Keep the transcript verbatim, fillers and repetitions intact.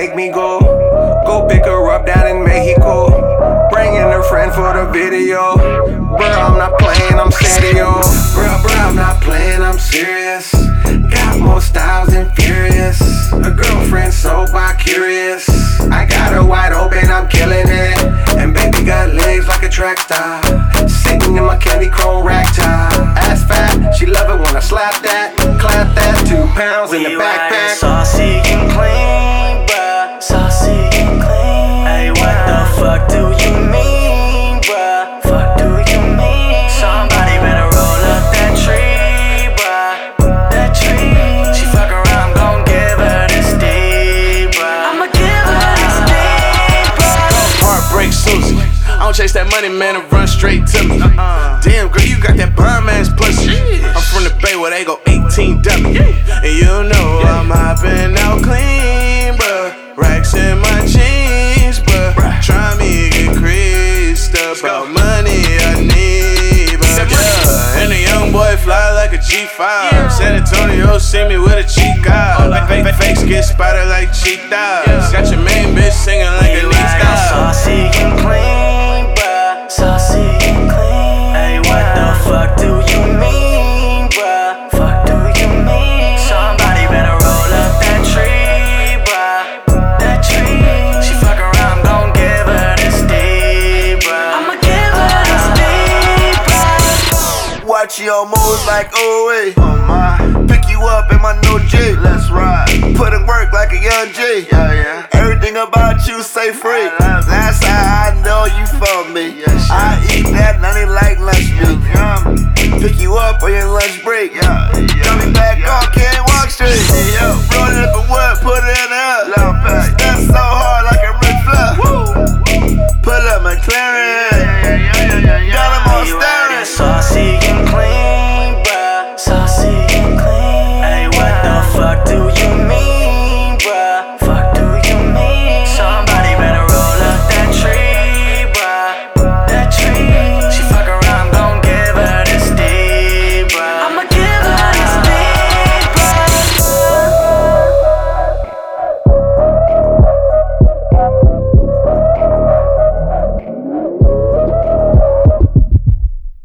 make me go. Go pick her up down in Mexico. Bringing her friend for the video. Bruh, I'm not playing, I'm serious. Bruh, bruh, I'm not playing, I'm serious. Got more styles than furious. A girlfriend so bi-curious. I got her wide open, I'm killing it. And baby got legs like a track star. Sitting in my candy chrome rack top. Ass fat, she love it when I slap that. Clap that, two pounds in the backpack. Saucy and clean, bruh. Saucy and clean. Hey, what the fuck do you mean, bruh? Fuck do you mean? Somebody better roll up that tree, bruh. That tree. She fuck around, gon' give her this D, bruh. I'ma give her this D, bruh. Heartbreak Susie. I don't chase that money, man, and run straight to me. Uh-uh. Damn, girl, you got that bomb ass pussy. I'm from the Bay where they go eighteen W. And you know I'm hopping out clean, bruh. Racks in my jeans, bruh. Try me, get creased up. About money I need, bruh. Yeah. And the young boy fly like a G five. San Antonio see me with a chica. Like fake fakes get spotted like cheetahs. Got your main bitch singing like a Lisa. Saucy and clean, bruh. Saucy and clean. Hey, what the fuck do you mean, bruh? Fuck do you mean? Somebody better roll up that tree, bruh. That tree. She fuck around, gon' give her this D, bruh. I'ma give her this D, bruh. Watch your moves like oh wait. Oh my. Pick you up in my new Jeep. Let's ride. Put in work like a young G. Yeah, yeah. Everything about you say free.